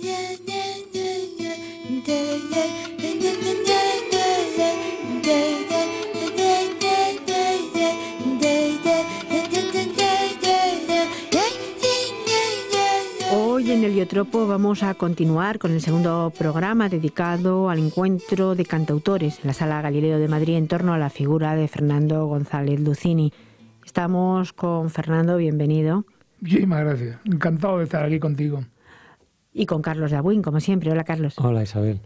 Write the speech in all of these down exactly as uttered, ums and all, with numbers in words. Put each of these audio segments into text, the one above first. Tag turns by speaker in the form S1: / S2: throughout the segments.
S1: Hoy en Heliotropo vamos a continuar con el segundo programa dedicado al encuentro de cantautores en la Sala Galileo de Madrid en torno a la figura de Fernando González Lucini. Estamos con Fernando, bienvenido.
S2: Muchísimas gracias, encantado de estar aquí contigo.
S1: Y con Carlos de Abuin, como siempre. Hola, Carlos.
S3: Hola, Isabel.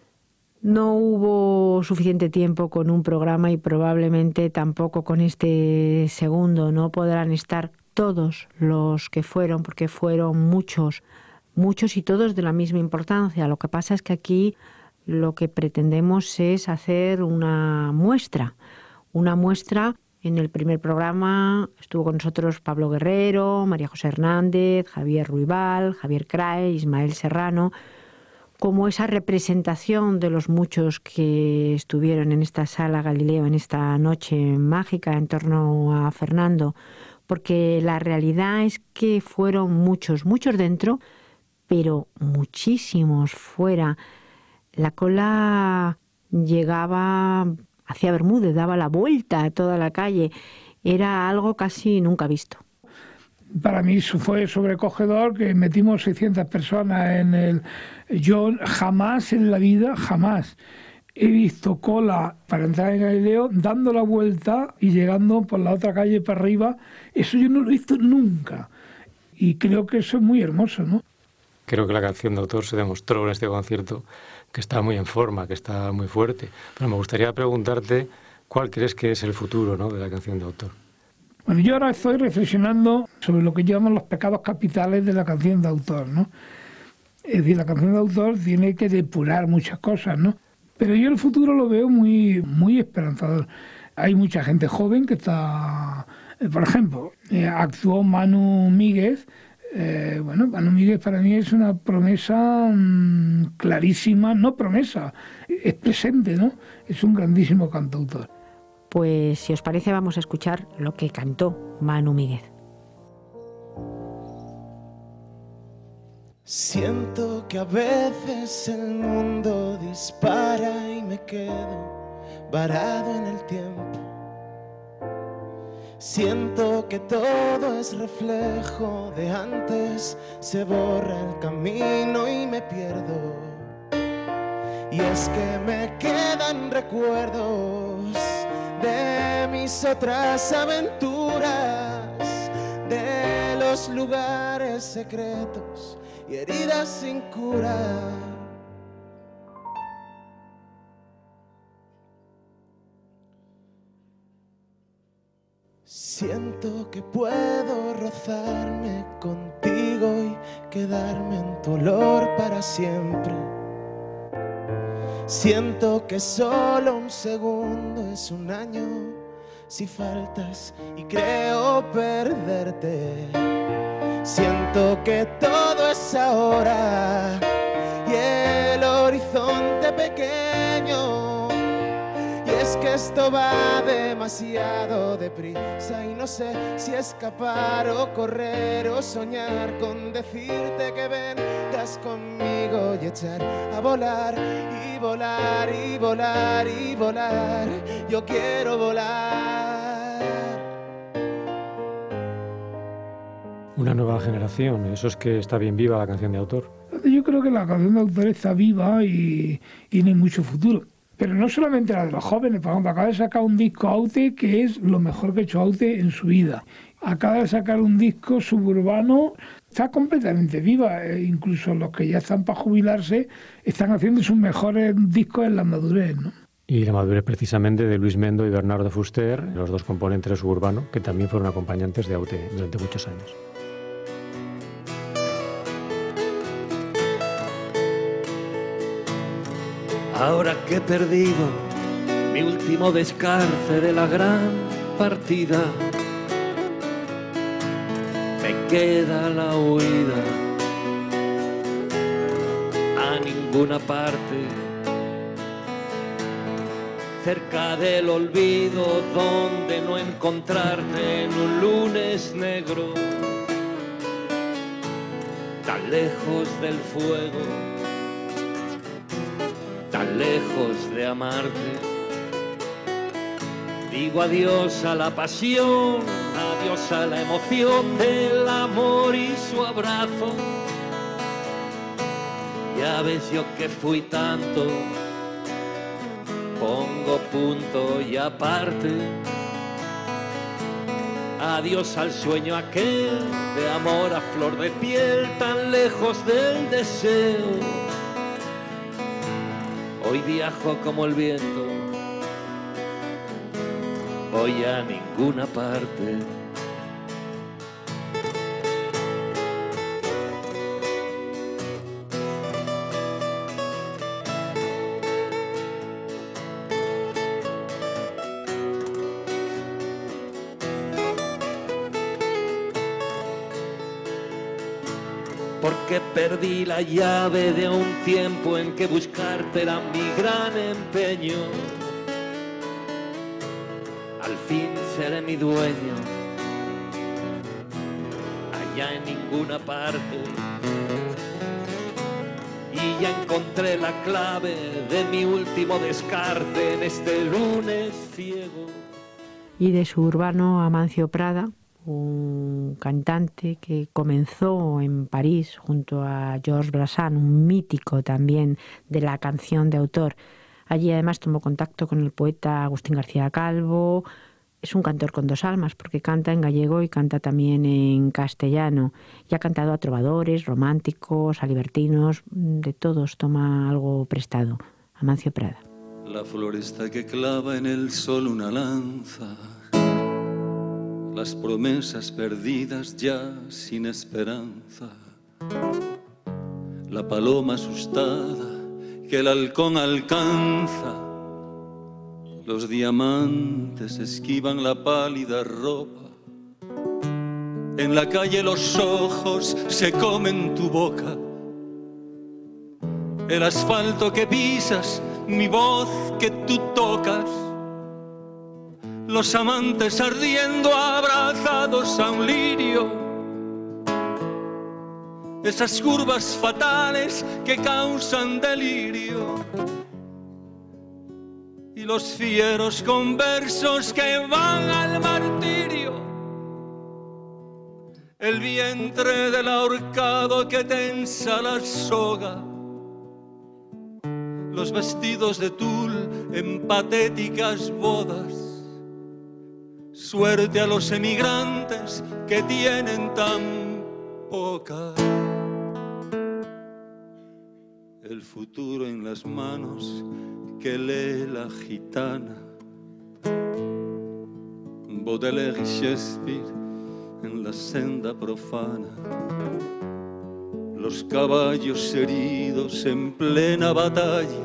S1: No hubo suficiente tiempo con un programa y probablemente tampoco con este segundo. No podrán estar todos los que fueron, porque fueron muchos, muchos y todos de la misma importancia. Lo que pasa es que aquí lo que pretendemos es hacer una muestra, una muestra. En el primer programa estuvo con nosotros Pablo Guerrero, María José Hernández, Javier Ruibal, Javier Crae, Ismael Serrano, como esa representación de los muchos que estuvieron en esta Sala Galileo, en esta noche mágica en torno a Fernando, porque la realidad es que fueron muchos, muchos dentro, pero muchísimos fuera. La cola llegaba hacia Bermúdez, daba la vuelta a toda la calle. Era algo casi nunca visto.
S2: Para mí fue sobrecogedor que metimos seiscientas personas en el... Yo jamás en la vida, jamás he visto cola para entrar en Galileo dando la vuelta y llegando por la otra calle para arriba. Eso yo no lo he visto nunca. Y creo que eso es muy hermoso, ¿no?
S3: Creo que la canción de autor se demostró en este concierto que está muy en forma, que está muy fuerte. Pero me gustaría preguntarte cuál crees que es el futuro, ¿no?, de la canción de autor.
S2: Bueno, yo ahora estoy reflexionando sobre lo que llaman los pecados capitales de la canción de autor, ¿no? Es decir, la canción de autor tiene que depurar muchas cosas, ¿no? Pero yo el futuro lo veo muy, muy esperanzador. Hay mucha gente joven que está... Por ejemplo, eh, actuó Manu Míguez. Eh, bueno, Manu Míguez para mí es una promesa mmm, clarísima, no promesa, es presente, ¿no? Es un grandísimo cantautor.
S1: Pues si os parece vamos a escuchar lo que cantó Manu Míguez.
S4: Siento que a veces el mundo dispara y me quedo varado en el tiempo. Siento que todo es reflejo de antes, se borra el camino y me pierdo. Y es que me quedan recuerdos de mis otras aventuras, de los lugares secretos y heridas sin cura. Siento que puedo rozarme contigo y quedarme en tu olor para siempre. Siento que solo un segundo es un año si faltas y creo perderte. Siento que todo es ahora y el horizonte pequeño. Y es que esto va demasiado deprisa y no sé si escapar o correr o soñar con decirte que vengas conmigo y echar a volar y volar y volar y volar. Yo quiero volar.
S3: Una nueva generación, eso es que está bien viva la canción de autor.
S2: Yo creo que la canción de autor está viva y tiene mucho futuro. Pero no solamente la de los jóvenes, por ejemplo, acaba de sacar un disco Aute que es lo mejor que ha hecho Aute en su vida. Acaba de sacar un disco suburbano, está completamente viva. E incluso los que ya están para jubilarse están haciendo sus mejores discos en la madurez, ¿no?
S3: Y la madurez precisamente de Luis Mendo y Bernardo Fuster, los dos componentes de Suburbano, que también fueron acompañantes de Aute durante muchos años.
S5: Ahora que he perdido mi último descarte de la gran partida, me queda la huida a ninguna parte, cerca del olvido donde no encontrarte en un lunes negro. tan lejos del fuego, tan lejos de amarte. Digo adiós a la pasión, adiós a la emoción del amor y su abrazo. Ya ves yo que fui tanto, pongo punto y aparte. Adiós al sueño aquel de amor a flor de piel, tan lejos del deseo. Hoy viajo como el viento, voy a ninguna parte. Porque perdí la llave de un tiempo en que buscarte era mi gran empeño. Al fin seré mi dueño, allá en ninguna parte. Y ya encontré la clave de mi último descarte en este lunes ciego.
S1: Y de su urbano Amancio Prada, un cantante que comenzó en París junto a Georges Brassens, un mítico también de la canción de autor. Allí además tomó contacto con el poeta Agustín García Calvo. Es un cantor con dos almas porque canta en gallego y canta también en castellano. Y ha cantado a trovadores, románticos, a libertinos, de todos toma algo prestado. Amancio Prada.
S6: La floresta que clava en el sol una lanza, las promesas perdidas ya sin esperanza, la paloma asustada que el halcón alcanza, los diamantes esquivan la pálida ropa, en la calle los ojos se comen tu boca, el asfalto que pisas, mi voz que tú tocas, los amantes ardiendo abrazados a un lirio, esas curvas fatales que causan delirio, y los fieros conversos que van al martirio, el vientre del ahorcado que tensa la soga, los vestidos de tul en patéticas bodas. Suerte a los emigrantes que tienen tan poca. El futuro en las manos que lee la gitana. Baudelaire y Shakespeare en la senda profana. Los caballos heridos en plena batalla.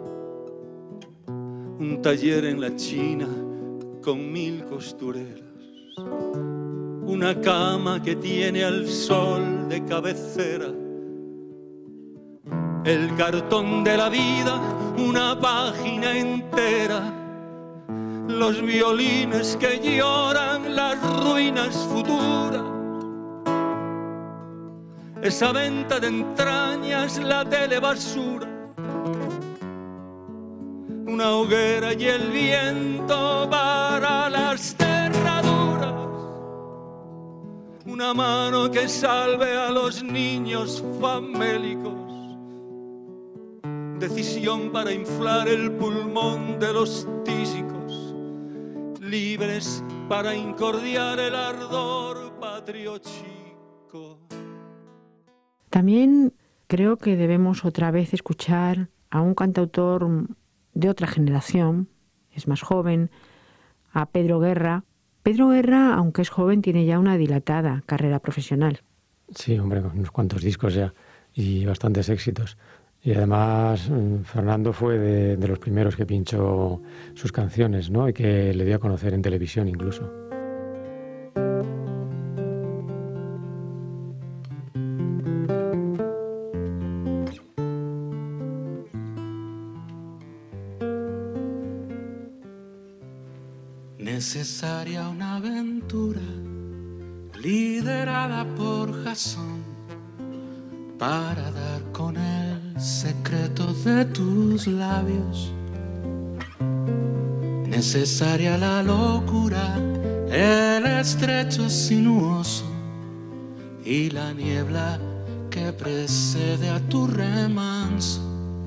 S6: Un taller en la China con mil costureras, una cama que tiene al sol de cabecera, el cartón de la vida, una página entera, los violines que lloran las ruinas futuras, esa venta de entrañas, la telebasura, una hoguera y el viento para las cerraduras, una mano que salve a los niños famélicos, decisión para inflar el pulmón de los tísicos, libres para incordiar el ardor patriótico.
S1: También creo que debemos otra vez escuchar a un cantautor de otra generación, es más joven, a Pedro Guerra. Pedro Guerra, aunque es joven, tiene ya una dilatada carrera profesional.
S3: Sí, hombre, con unos cuantos discos ya y bastantes éxitos. Y además Fernando fue de, de los primeros que pinchó sus canciones, ¿no? Y que le dio a conocer en televisión incluso.
S7: Necesaria una aventura liderada por Jasón,
S4: para dar con el secreto de tus labios. Necesaria la locura, el estrecho sinuoso y la niebla que precede a tu remanso.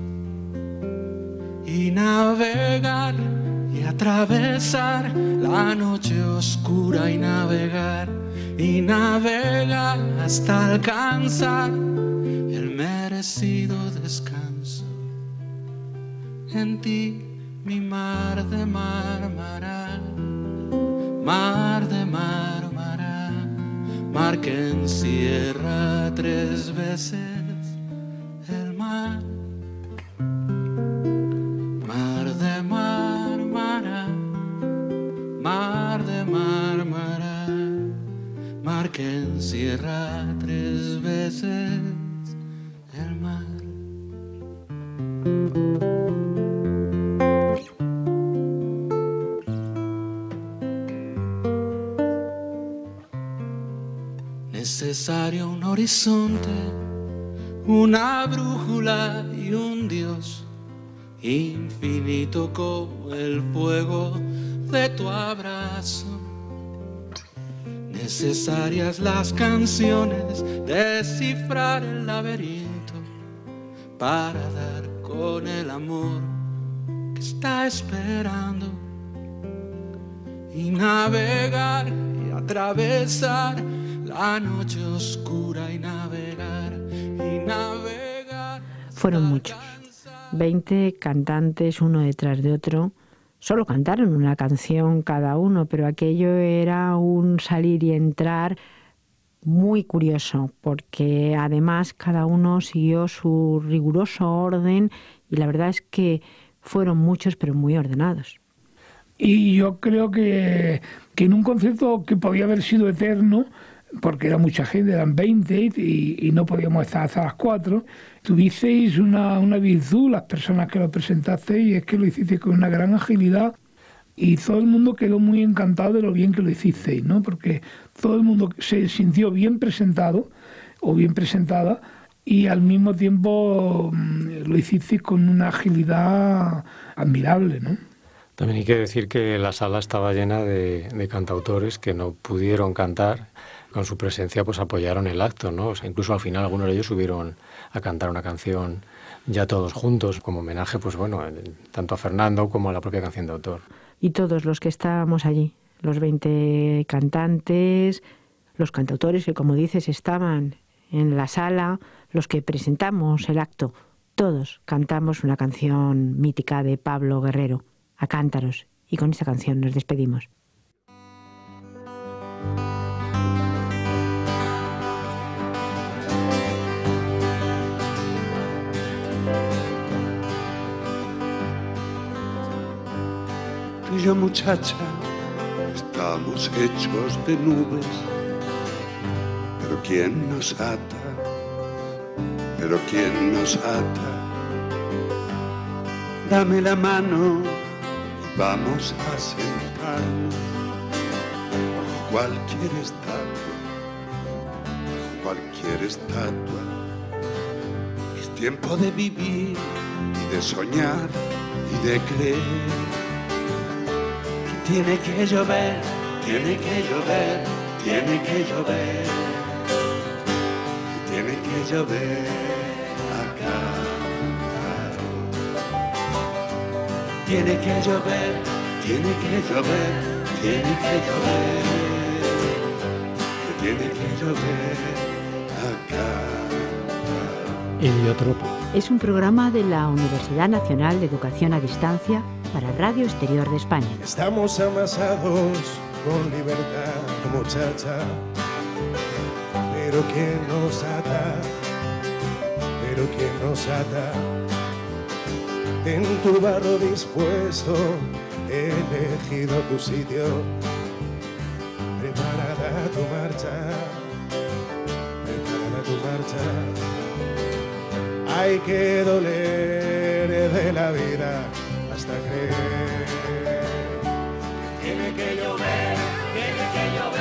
S4: Y navegar y atravesar la noche oscura y navegar y navegar hasta alcanzar el merecido descanso. En ti mi mar de Mármara, mar de Mármara, mar que encierra tres veces el mar. Mar de Mármara, mar de Mármara, mar que encierra tres veces el mar. Necesario un horizonte, una brújula y un Dios infinito como el fuego de tu abrazo. Necesarias las canciones, descifrar el laberinto para dar con el amor que está esperando y navegar y atravesar la noche oscura y navegar y navegar.
S1: Fueron muchos, veinte cantantes uno detrás de otro. Solo cantaron una canción cada uno, pero aquello era un salir y entrar muy curioso, porque además cada uno siguió su riguroso orden y la verdad es que fueron muchos pero muy ordenados.
S2: Y yo creo que, que en un concierto que podía haber sido eterno, porque era mucha gente, eran veinte y, y no podíamos estar hasta las cuatro, tuvisteis una, una virtud, las personas que lo presentasteis, y es que lo hicisteis con una gran agilidad y todo el mundo quedó muy encantado de lo bien que lo hicisteis, ¿no? Porque todo el mundo se sintió bien presentado o bien presentada y al mismo tiempo lo hicisteis con una agilidad admirable, ¿no?
S3: También hay que decir que la sala estaba llena de, de cantautores que no pudieron cantar. Con su presencia pues apoyaron el acto, ¿no? O sea, incluso al final algunos de ellos subieron a cantar una canción ya todos juntos, como homenaje, pues bueno, tanto a Fernando como a la propia canción de autor.
S1: Y todos los que estábamos allí, los veinte cantantes, los cantautores que, como dices, estaban en la sala, los que presentamos el acto, todos cantamos una canción mítica de Pablo Guerrero, A Cántaros, y con esta canción nos despedimos.
S7: Tú y yo, muchacha, estamos hechos de nubes, pero ¿quién nos ata? Pero ¿quién nos ata? Dame la mano y vamos a sentarnos bajo cualquier estatua, bajo cualquier estatua. Es tiempo de vivir y de soñar y de creer. Tiene que llover, tiene que llover, tiene que llover, tiene que llover acá. Tiene que llover, tiene que llover, tiene que llover, tiene que llover acá.
S3: Heliotropo.
S8: Es un programa de la Universidad Nacional de Educación a Distancia para Radio Exterior de España.
S4: Estamos amasados con libertad, muchacha, pero ¿quién nos ata? Pero ¿quién nos ata? En tu barro dispuesto he elegido tu sitio, preparada tu marcha, preparada tu marcha. Hay que doler de la vida hasta creer. Tiene que llover, tiene que llover.